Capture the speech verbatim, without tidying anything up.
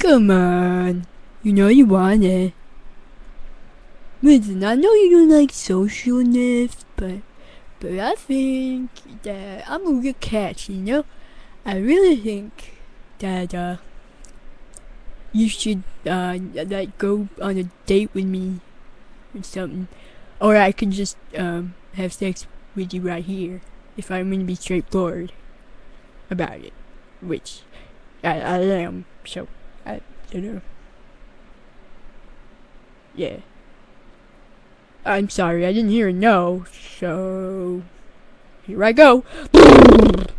Come on. You know you want it. Listen, I know you don't like socialness, but but I think that I'm a real catch, you know? I really think that uh you should uh like go on a date with me or something. Or I could just um have sex with you right here if I'm gonna be straightforward about it. Which I, I am, so I you know. Yeah. I'm sorry, I didn't hear a no, so here I go.